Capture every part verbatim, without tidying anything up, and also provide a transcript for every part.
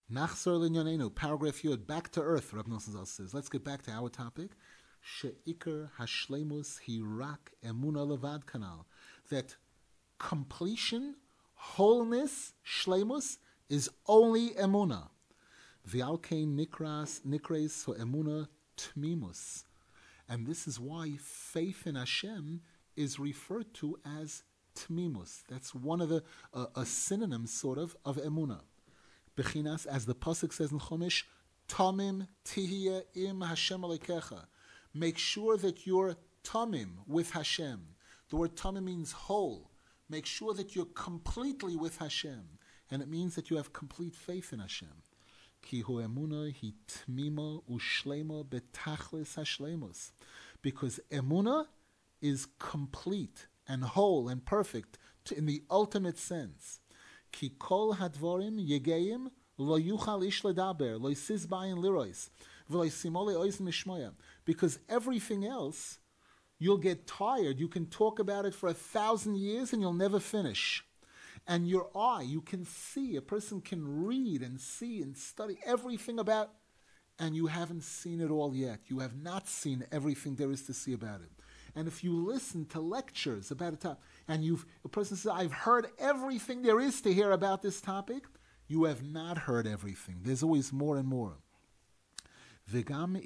Nachzor Linyonenu, paragraph Yud, back to earth, Rab Nosson Zal says. Let's get back to our topic. She'ikar hashlemus hirak emuna levad kanal. That completion, wholeness, shlemus, is only emuna. V'alkein nikras nikres ho emuna tmimus. And this is why faith in Hashem is referred to as tmimus. That's one of the, uh, a synonym, sort of, of emuna. Bechinas, as the pasuk says in Chumash, tamim tihiyeh im Hashem alekecha. Make sure that you're tamim with Hashem. The word tamim means whole. Make sure that you're completely with Hashem. And it means that you have complete faith in Hashem. Ki hu emuna hi tmima ushlema betachlis hashlemus. Because emuna is complete and whole and perfect to, in the ultimate sense. Ki kol hadvorim yegeim lo yuchal ish ledaber lo yisiz bayin lirois v'lo yisimole oiz mishmoya. Because everything else, you'll get tired. You can talk about it for a thousand years and you'll never finish. And your eye, you can see, a person can read and see and study everything about, and you haven't seen it all yet. You have not seen everything there is to see about it. And if you listen to lectures about a topic, and you've, a person says, I've heard everything there is to hear about this topic, you have not heard everything. There's always more and more. And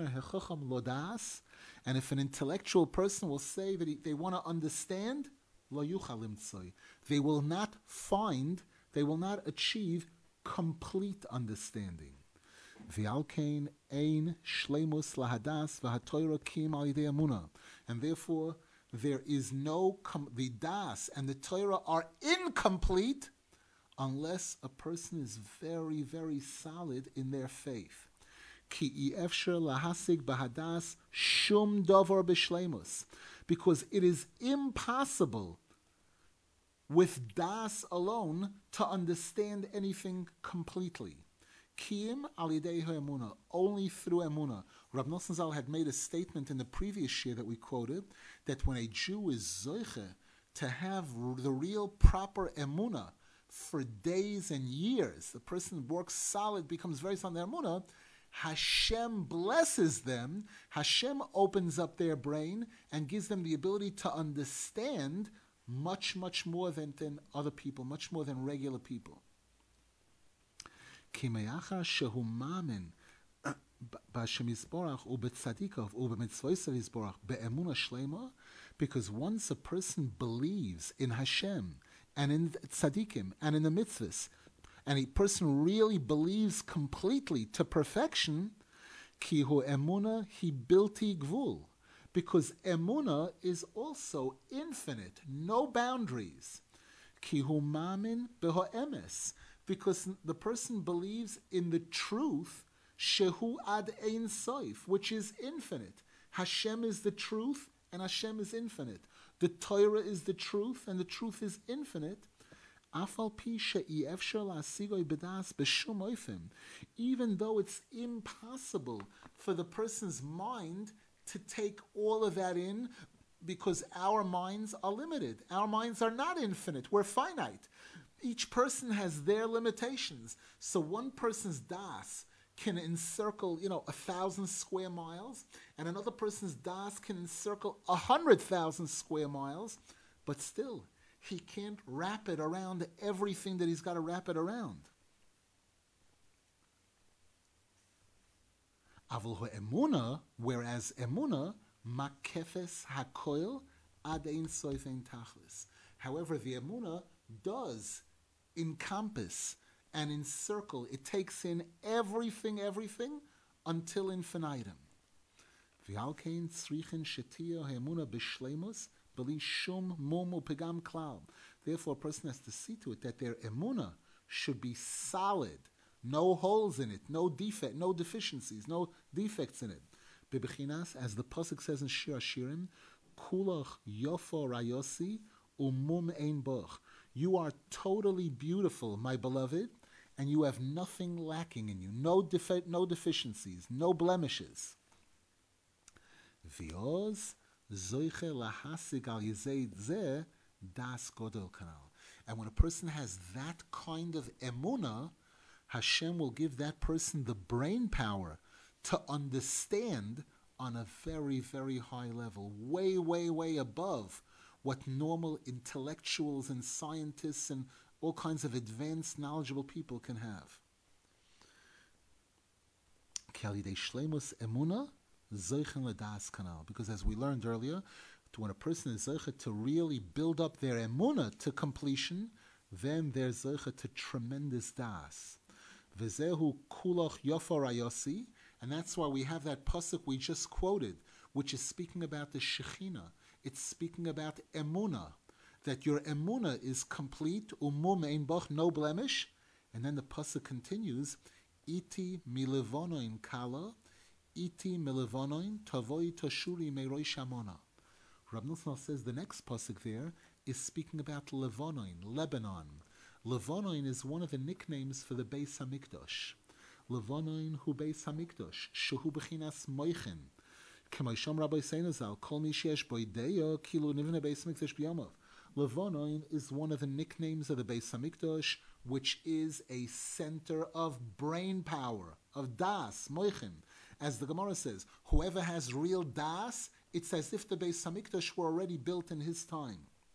if an intellectual person will say that he, they want to understand, they will not find, they will not achieve complete understanding. And therefore, there is no, com- the Das and the Torah are incomplete unless a person is very, very solid in their faith. Because it is impossible with Das alone to understand anything completely. Kiyim alidei ha'emuna, only through emuna. Rab Nosson Zal had made a statement in the previous year that we quoted, that when a Jew is zoiche to have the real proper emuna for days and years, the person works solid, becomes very solid in emuna, Hashem blesses them, Hashem opens up their brain and gives them the ability to understand much, much more than, than other people, much more than regular people. Because once a person believes in Hashem and in tzaddikim and in the mitzvahs, and a person really believes completely to perfection, ki hu emuna hi bilti gvul, because emuna is also infinite, no boundaries. Ki hu mamin beho emes, because the person believes in the truth, shehu ad ein soif, which is infinite. Hashem is the truth, and Hashem is infinite. The Torah is the truth, and the truth is infinite. Even though it's impossible for the person's mind to take all of that in, because our minds are limited. Our minds are not infinite. We're finite. Each person has their limitations. So one person's das can encircle, you know, a thousand square miles, and another person's das can encircle a hundred thousand square miles, but still, he can't wrap it around everything that he's got to wrap it around. Avol emuna, whereas emuna, makefes hakoil ad ein soif ein tachlis. However, the emuna does encompass and encircle. It takes in everything, everything, until infinitum. V'alkein tzrichin shetia ha'emuna b'shleimus b'li shum mum u'pegam klal. Therefore, a person has to see to it that their emuna should be solid, no holes in it, no defect, no deficiencies, no defects in it. Bebechinas, as the pasuk says in Shir Hashirim, kulach yofo rayosi umum ein boch. You are totally beautiful, my beloved, and you have nothing lacking in you, no defi- no deficiencies, no blemishes. V'oz zoiche lahasig al yizei zeh das godol kanal. And when a person has that kind of emuna, Hashem will give that person the brain power to understand on a very, very high level, way, way, way above what normal intellectuals and scientists and all kinds of advanced, knowledgeable people can have. Because as we learned earlier, when a person is zeicha to really build up their emunah to completion, then they're zeicha to tremendous das. V'zehu kulach yofor ayosi, and that's why we have that pasuk we just quoted, which is speaking about the Shekhinah. It's speaking about emunah, that your emunah is complete, umum ein boch, no blemish. And then the pasuk continues, iti milevonoin kala, iti milevonoin tavoi toshuri meiroi shamona. Rab Nosson says the next pasuk there is speaking about Levonoin, Lebanon. Levonoin is one of the nicknames for the Beis Hamikdash. Levonoin hu Beis Hamikdash, shehu bechinas moichin. K'mayshom Rabbi Seinazal, kol mi sheyesh bo ideya, kilu nivne Beis Hamikdash b'yamav. Levonoin is one of the nicknames of the Beis Hamikdash, which is a center of brain power, of das, moichin. As the Gemara says, whoever has real das, it's as if the Beis Hamikdash were already built in his time.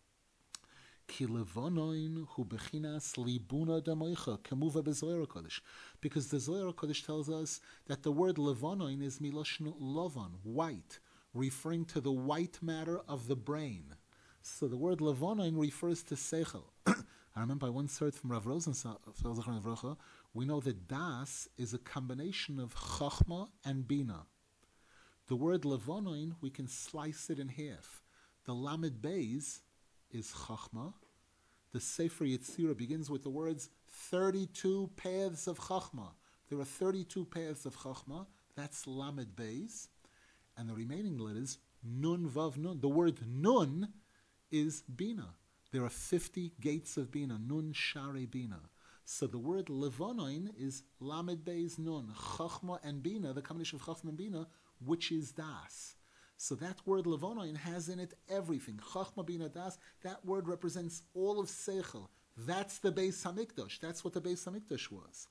Ki levonoin hu bechinas libuna damoicha kemuva bezoyer HaKodesh. Because the Zohar HaKodesh tells us that the word levonoin is miloshnu lovon, white, referring to the white matter of the brain. So the word levonoin refers to seichel. I remember I once heard from Rav Rosenthal, we know that das is a combination of chachma and bina. The word levonoin, we can slice it in half. The lamed beis is chachma. The Sefer Yetzirah begins with the words thirty-two paths of chachma. There are thirty-two paths of chachma. That's lamed beis. And the remaining letters, nun vav nun. The word nun is bina. There are fifty gates of bina. Nun share bina. So the word levonoin is lamed beis nun. Chachma and bina, the combination of chachma and bina, which is das. So that word levonoin has in it everything. Chachma bina das, that word represents all of seichel. That's the Beis Hamikdash. That's what the Beis Hamikdash was.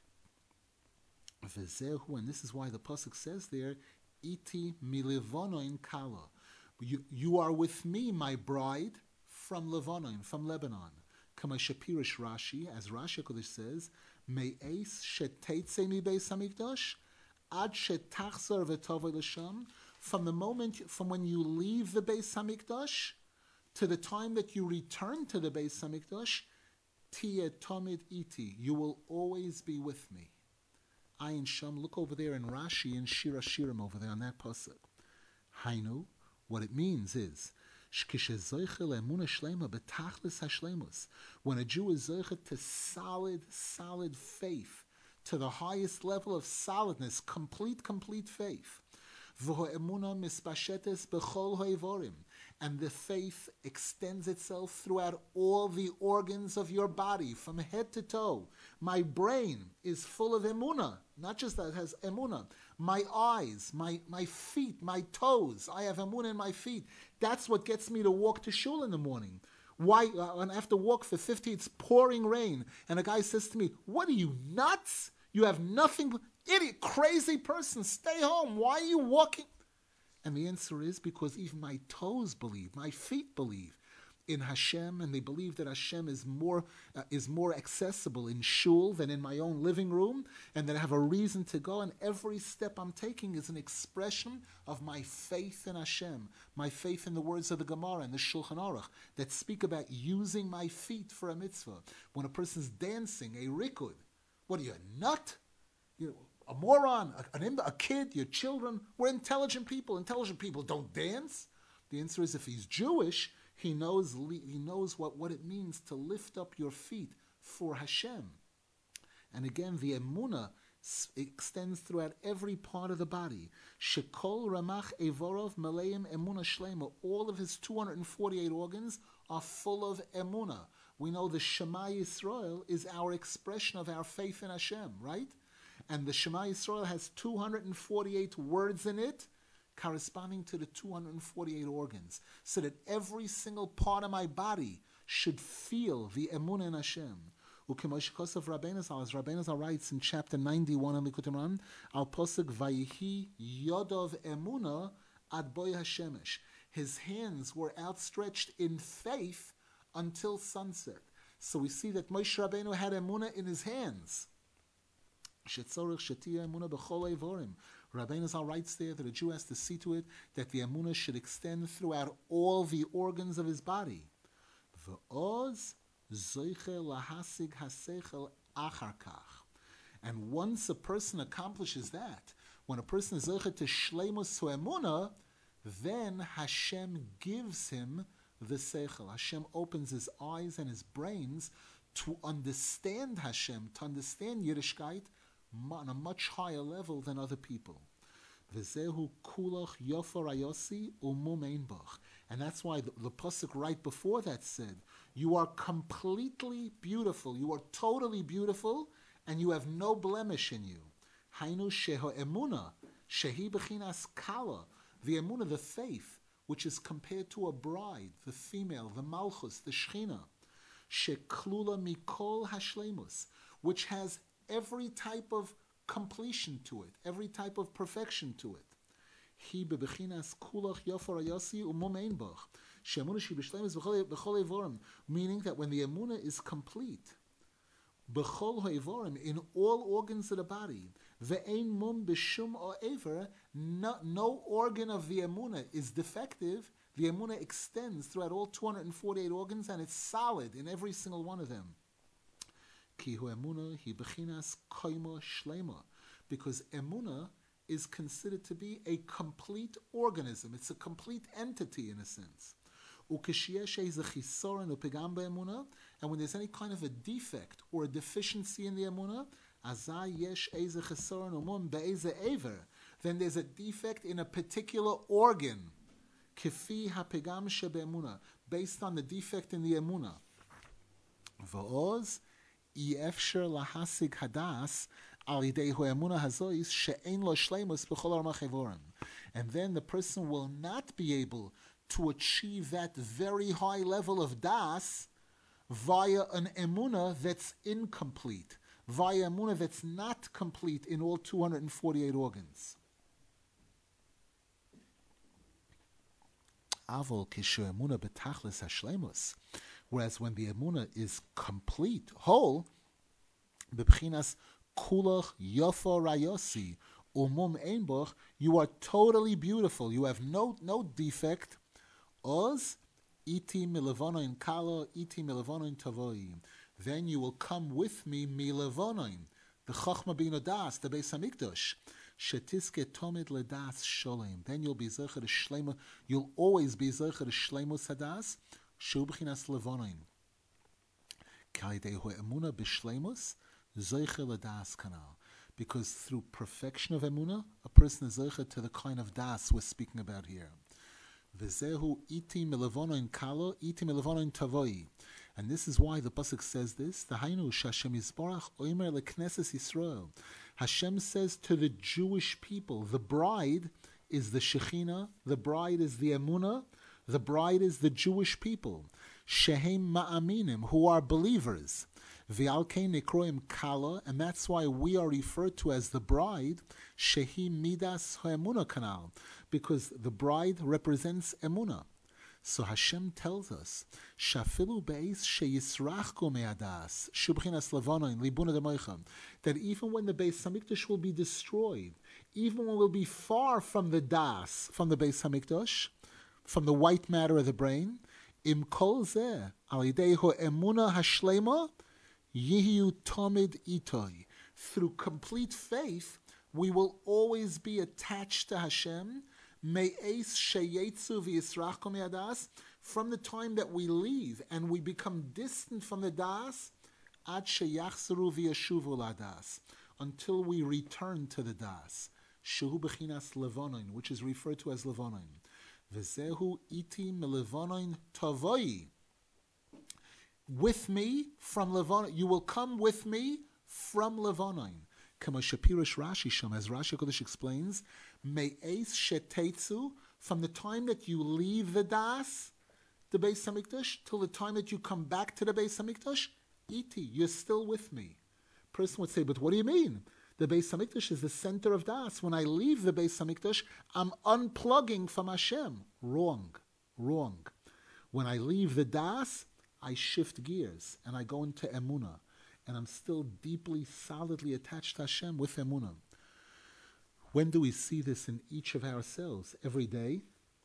V'zehu, and this is why the pasuk says there, iti milevonoin kala. You, you are with me, my bride, from Levonoin, from Lebanon. Kama Shapirish Rashi, as Rashi Kodesh says, me'eis sheteitze mi Beis Hamikdash, ad shetachzor v'tovei l'sham, from the moment, from when you leave the Beis Hamikdash to the time that you return to the Beis Hamikdash, tiyeh tomid iti, you will always be with me. Ayin Sham, look over there in Rashi and Shira Shirim over there on that pasuk. Hainu, what it means is, when a Jew is zeicha to solid, solid faith, to the highest level of solidness, complete, complete faith, and the faith extends itself throughout all the organs of your body, from head to toe. My brain is full of emunah, not just that it has emunah. My eyes, my, my feet, my toes, I have emunah in my feet. That's what gets me to walk to shul in the morning. Why, uh, when I have to walk for fifty, it's pouring rain, and a guy says to me, what are you, nuts? You have nothing, idiot, crazy person, stay home. Why are you walking? And the answer is because even my toes believe, my feet believe in Hashem, and they believe that Hashem is more uh, is more accessible in shul than in my own living room, and that I have a reason to go, and every step I'm taking is an expression of my faith in Hashem, my faith in the words of the Gemara and the Shulchan Aruch that speak about using my feet for a mitzvah. When a person's dancing, a rikud, what are you, a nut? You know, a moron, a, an, a kid, your children? We're intelligent people. Intelligent people don't dance. The answer is if he's Jewish, he knows he knows what, what it means to lift up your feet for Hashem. And again, the emunah extends throughout every part of the body. Shekol ramach evorov maleim emunah shlema. All of his two hundred forty-eight organs are full of emunah. We know the Shema Yisrael is our expression of our faith in Hashem, right? And the Shema Yisrael has two hundred forty-eight words in it, corresponding to the two hundred forty-eight organs, so that every single part of my body should feel the emunah in Hashem. Ukemashikos of Rabbeinu Zal, as Rabbeinu Zal writes in chapter ninety-one in Likutei Moharan, Al Posuk Vayihi Yodov Emuna Ad Boy Hashemesh. His hands were outstretched in faith until sunset. So we see that Moshe Rabbeinu had Emuna in his hands. Shetzorich Shetia Emuna B'chol Eivorim. Rabbeinu Zal writes there that a Jew has to see to it that the Emunah should extend throughout all the organs of his body. V'oz zoiche lahasig hasechel achar kach. And once a person accomplishes that, when a person is zoiche to shleimus to Emunah, then Hashem gives him the seichel. Hashem opens his eyes and his brains to understand Hashem, to understand Yiddishkeit, on a much higher level than other people. V'zehu kulach yofor ayosi umum ein bach. And that's why the, the pasuk right before that said, you are completely beautiful, you are totally beautiful, and you have no blemish in you. Hainu sheho emuna, shehi bechinas kala, the emuna, the faith, which is compared to a bride, the female, the malchus, the shechina, sheklula mikol hashlemus, which has every type of completion to it, every type of perfection to it. He bebechinas kulach yofor ayasi umum ein bach. She'emuna she b'shleimus b'chol evorim, meaning that when the emuna is complete, b'chol ha'evorim, in all organs of the body, ve'ein mum b'shum or ever, no, no organ of the emuna is defective. The emuna extends throughout all two hundred forty-eight organs, and it's solid in every single one of them. Kihu emuna hi bechinas koima shlema, because emuna is considered to be a complete organism. It's a complete entity in a sense. And when there's any kind of a defect or a deficiency in the emuna, then there's a defect in a particular organ, based on the defect in the emuna. And then the person will not be able to achieve that very high level of das via an emunah that's incomplete, via emunah that's not complete in all two hundred forty-eight organs. Whereas when the emunah is complete, whole, b'bchinas kulach yofo rayosi umum einboch, you are totally beautiful. You have no no defect. Oz iti milavonoin kalo iti milavonoin tavoi. Then you will come with me milavonoin, the chachma bino das, the Beis Hamikdash. Shetiske tomid ledas sholem. Then you'll be zecher shlema. You'll always be zecher shlemos hadas. Shu b'chinas levonoin. Kaidehu emuna b'shlemos. Because through perfection of emunah, a person is zeicha to the kind of das we're speaking about here. V'zehu iti milavonoin kalo, iti milavonoin tavoi. And this is why the pasuk says this. The Hainu Hashem Yisborach oimer lekneses Yisrael. Hashem says to the Jewish people, the bride is the Shechina, the bride is the emunah, the bride is the Jewish people. Shehem ma'aminim, who are believers. V'alkein nekroim kala, and that's why we are referred to as the bride, shehi midas ha'emuna kanal, because the bride represents emuna. So Hashem tells us, shafilu beis sheyisrachko me'adas, shubchinas lavonoin, libuna demoicha, that even when the Beis Hamikdash will be destroyed, even when we'll be far from the das, from the Beis Hamikdash, from the white matter of the brain, im kol zeh, al yidei ha'emuna hashlema, Yihiu Tomid Itoi. Through complete faith, we will always be attached to Hashem. Me'es sheyetzu v'yisrachkom yadas. From the time that we leave and we become distant from the das, ad sheyachzeru v'yashuvu ladas, until we return to the das. Shehu b'chinas levonoin, which is referred to as levonoin. V'zehu iti melevonoin tavoi. With me from Levonoin. You will come with me from Levonoin. Kama Shapirish Rashi Sham, as Rashi Kodesh explains, Me'es shetetzu, from the time that you leave the Das, the Beis Hamikdash, till the time that you come back to the Beis Hamikdash, iti, you're still with me. Person would say, but what do you mean? The Beis Hamikdash is the center of Das. When I leave the Beis Hamikdash, I'm unplugging from Hashem. Wrong, wrong. When I leave the Das, I shift gears and I go into Emunah. And I'm still deeply, solidly attached to Hashem with Emunah. When do we see this in each of ourselves? Every day.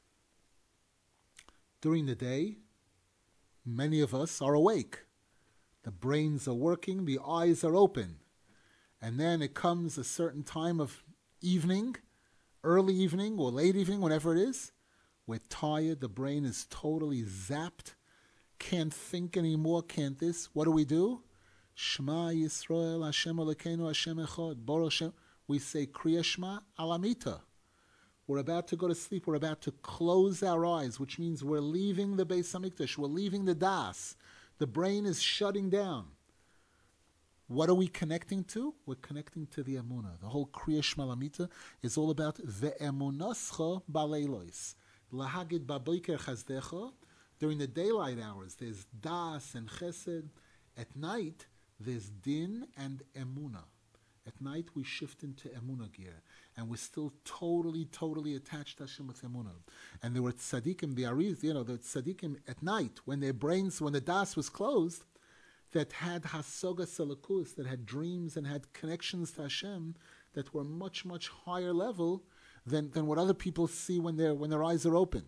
During the day, many of us are awake. The brains are working, the eyes are open. And then it comes a certain time of evening, early evening or late evening, whatever it is. We're tired, the brain is totally zapped, can't think anymore, can't this. What do we do? Shema Yisrael, Hashem Elokeinu, Hashem Echad, Baruch Hashem. We say Kriya Shema Alamita. We're about to go to sleep. We're about to close our eyes, which means we're leaving the Beis Hamikdash. We're leaving the Das. The brain is shutting down. What are we connecting to? We're connecting to the Emunah. The whole Kriya Shema Alamita is all about Ve'emunascha Baleilois. Lahagid Baboiker Chazdecha. During the daylight hours, there's Das and Chesed. At night, there's Din and Emunah. At night, we shift into Emunah gear, and we're still totally, totally attached to Hashem with Emunah. And there were tzaddikim, the Ariz, you know, the tzaddikim at night, when their brains, when the Das was closed, that had Hasoga Selakus, that had dreams and had connections to Hashem that were much, much higher level than, than what other people see when, they're, when their eyes are open.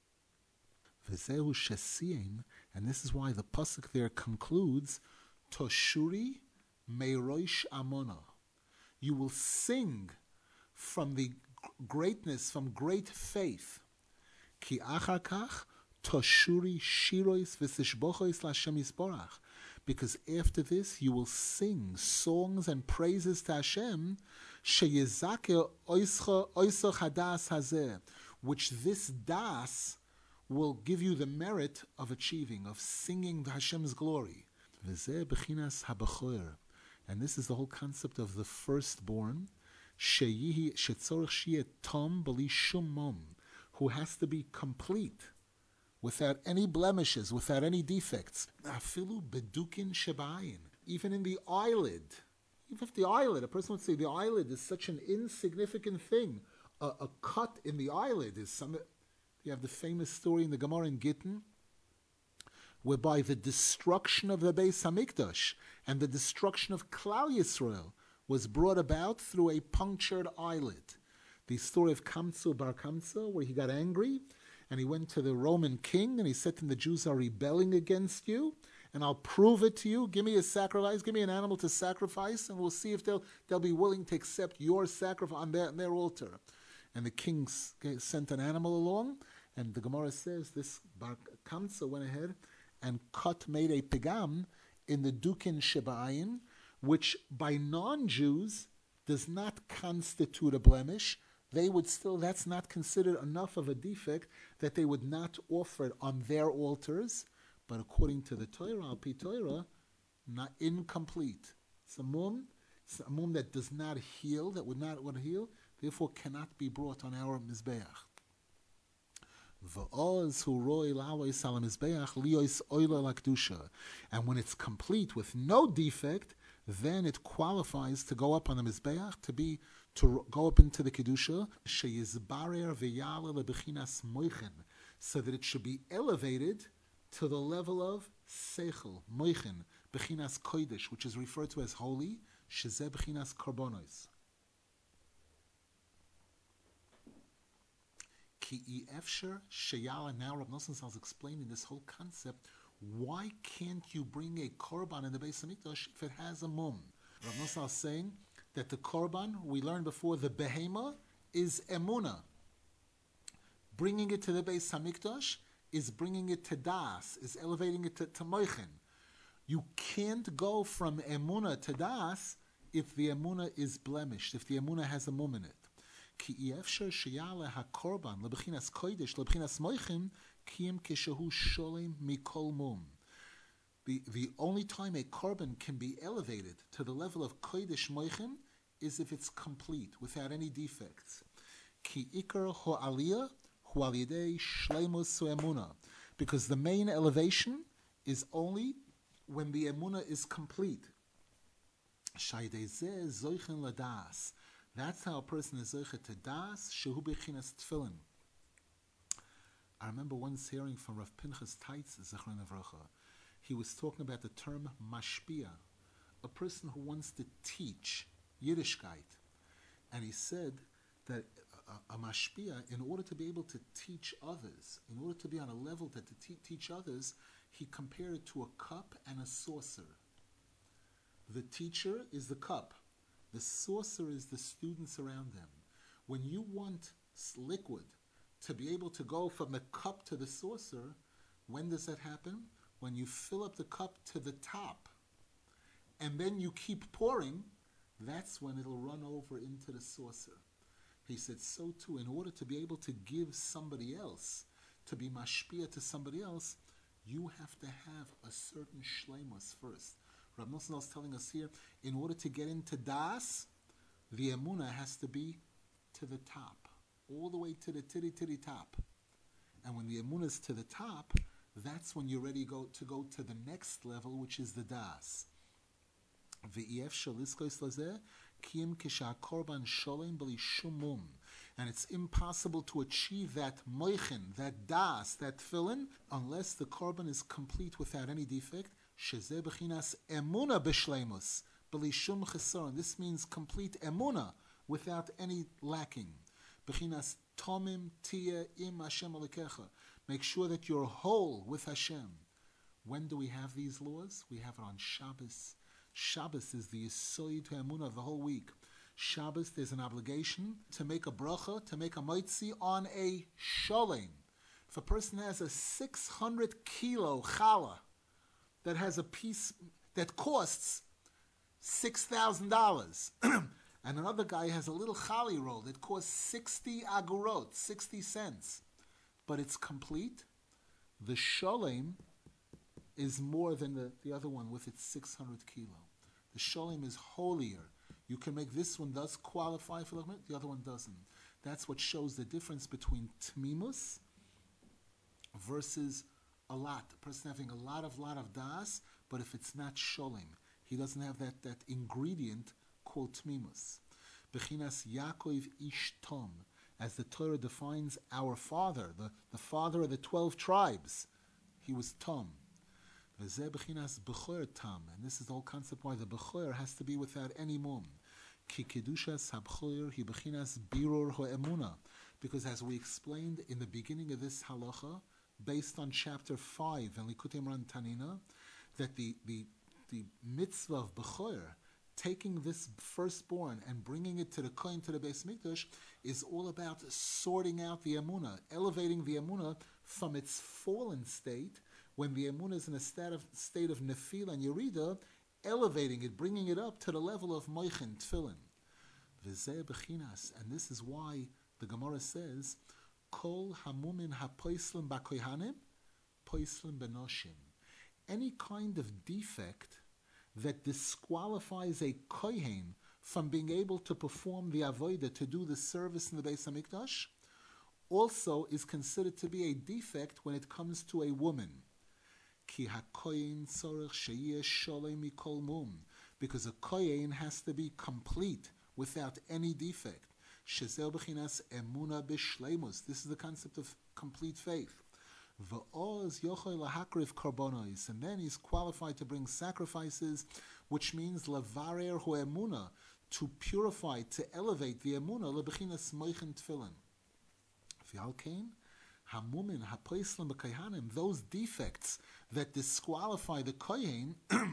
V'zehu shesiyim, and this is why the pasuk there concludes, Toshuri meirosh amona. You will sing from the greatness, from great faith. Ki achar kach toshuri shirois v'sishbochois l'Hashem yisborach. Because after this you will sing songs and praises to Hashem, sheyezake oischa oisoch hadas hazeh, which this das will give you the merit of achieving, of singing Hashem's glory. V'zeh bechinas habachor. And this is the whole concept of the firstborn, sheyihi shetzorich shiyeh tom b'li shum mom, who has to be complete, without any blemishes, without any defects. Afilu bedukin shebayin, even in the eyelid. Even if the eyelid, a person would say the eyelid is such an insignificant thing. A, a cut in the eyelid is some. You have the famous story in the Gemara in Gittin, whereby the destruction of the Beis Hamikdash and the destruction of Klal Yisrael was brought about through a punctured eyelid. The story of Kamtzu Bar Kamtzu, where he got angry and he went to the Roman king and he said to him, the Jews are rebelling against you, and I'll prove it to you. Give me a sacrifice, give me an animal to sacrifice, and we'll see if they'll they'll be willing to accept your sacrifice on their, on their altar. And the king sent an animal along, and the Gemara says this Bar Kamtzu went ahead and cut, made a pigam in the Dukin Shebayin, which by non-Jews does not constitute a blemish. They would still, that's not considered enough of a defect that they would not offer it on their altars. But according to the Torah, Al Pi Torah, not incomplete. It's a mum, it's a mum that does not heal, that would not would heal, therefore cannot be brought on our Mizbeach. And when it's complete with no defect, then it qualifies to go up on the Mizbeach, to be to go up into the Kedusha, so that it should be elevated to the level of Seichel, Moichin, Bechinas Kodesh, which is referred to as holy, Shezeh Bechinas Korbonos. Ki efsher sheyala. Now Rav Nosson is explaining this whole concept. Why can't you bring a korban in the Beis Hamikdash if it has a mum? Rav Nosson is saying that the korban, we learned before, the behema is emuna. Bringing it to the Beis Hamikdash is bringing it to das, is elevating it to, to moichin. You can't go from emuna to das if the emuna is blemished, if the emuna has a mum in it. Ki efsher sheyala hakorban lebechinas kodesh lebechinas moichin kiyem keshehu sholem mikol mum. The the only time a korban can be elevated to the level of kodesh moichin is if it's complete, without any defects. Ki ikar ho aliyah hu al yedei shleimus emuna, because the main elevation is only when the emuna is complete. Shaydezeh zoichen ladas. That's how a person is zoichet to das, shehu bechinas tefillin. I remember once hearing from Rav Pinchas Teitz, Zechron Avrocha. He was talking about the term mashpia, a person who wants to teach Yiddishkeit. And he said that a, a mashpia, in order to be able to teach others, in order to be on a level that to te- teach others, he compared it to a cup and a saucer. The teacher is the cup. The saucer is the students around them. When you want liquid to be able to go from the cup to the saucer, when does that happen? When you fill up the cup to the top, and then you keep pouring, that's when it'll run over into the saucer. He said, so too, in order to be able to give somebody else, to be mashpia to somebody else, you have to have a certain shleimus first. Rav Nosson is telling us here, in order to get into das, the emuna has to be to the top, all the way to the titty titty top. And when the emuna is to the top, that's when you're ready to go to, go to the next level, which is the das. And it's impossible to achieve that moichin, that das, that tefillin, unless the korban is complete without any defect. Shezeh bechinas emuna b'shleimus, b'li shum chesaron. This means complete emuna without any lacking. Bechinas tomim tia im Hashem alikecha. Make sure that you're whole with Hashem. When do we have these laws? We have it on Shabbos. Shabbos is the yisoid to emunah of the whole week. Shabbos, there's an obligation to make a bracha, to make a moitzi on a sholem. If a person has a six hundred kilo challah that has a piece that costs six thousand dollars, and another guy has a little chali roll that costs sixty agurot, sixty cents, but it's complete, the sholem is more than the, the other one with its six hundred kilo. The sholem is holier. You can make this one does qualify for the the other one doesn't. That's what shows the difference between tmimus versus a lot. A person having a lot of lot of das, but if it's not sholem, he doesn't have that, that ingredient called tmimus. Bechinas Yaakov ish tom, as the Torah defines our father, the, the father of the twelve tribes. He was tom. And this is the whole concept why the Bechor has to be without any mum. Because as we explained in the beginning of this halacha, based on chapter five in Likutei Moharan Tanina, that the, the, the mitzvah of Bechor, taking this firstborn and bringing it to the Kohen, to the Beis Mikdash, is all about sorting out the emunah, elevating the emunah from its fallen state, when the emunah is in a state of, state of nefila and yerida, elevating it, bringing it up to the level of moichin, tefillin. V'zeh bechinas, and this is why the Gemara says, Kol hamumin hapoislim b'kohanim, poislim benoshim. Any kind of defect that disqualifies a kohen from being able to perform the avodah, to do the service in the Beis HaMikdash, also is considered to be a defect when it comes to a woman. Ki hakoyin tzorech sheyeh sholem mikol mum, because a kohen has to be complete without any defect. Shezel b'chinas emuna b'shleimus. This is the concept of complete faith. V'oz yochel lahakriv karbonos, and then he's qualified to bring sacrifices, which means lavarer hu emuna, to purify, to elevate the emuna leb'chinas moichin tefillin. V'alkein hamumin hapoislim b'kohanim, those defects that disqualify the kohen,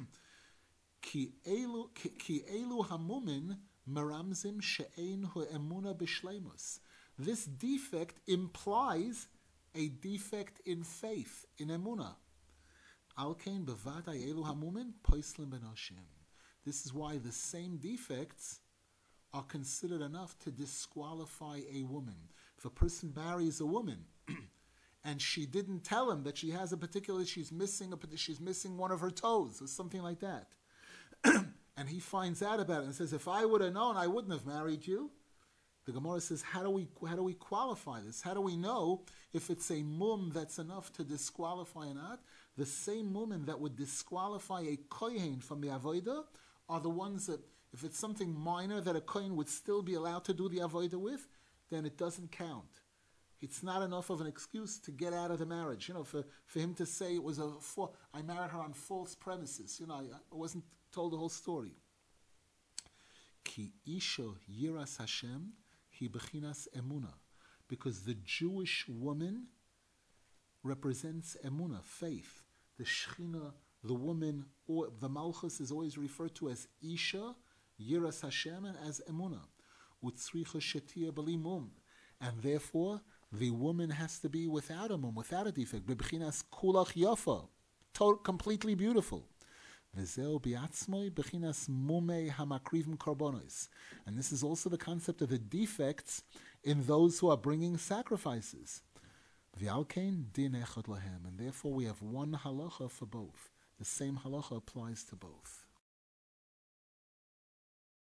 ki elu ki elu hamumin meramzim she'ein hu emuna b'shleimus. This defect implies a defect in faith, in emunah. Alkein bevadai elu hamumin poislim benoshim. This is why the same defects are considered enough to disqualify a woman. If a person marries a woman and she didn't tell him that she has a particular, she's missing a, she's missing one of her toes or something like that, and he finds out about it and says, if I would have known, I wouldn't have married you. The Gemara says, how do we how do we qualify this? How do we know if it's a mum that's enough to disqualify or not? The same mumen that would disqualify a kohen from the avodah are the ones that, if it's something minor that a kohen would still be allowed to do the avodah with, then it doesn't count. It's not enough of an excuse to get out of the marriage. You know, for, for him to say it was a for, I married her on false premises. You know, I, I wasn't told the whole story. Ki isha yiras Hashem hi bechinas emuna, because the Jewish woman represents emuna, faith. The Shechina, the woman, or the Malchus is always referred to as isha yiras Hashem and as emuna. Utzricha shetia bali mum, and therefore the woman has to be without a mum, without a defect. Bechinas kulach yafa, completely beautiful. V'zeu biatzmoi bechinas mumei hamakrivim karbonos. And this is also the concept of the defects in those who are bringing sacrifices. V'alkein din echad lahem. And therefore we have one halacha for both. The same halacha applies to both.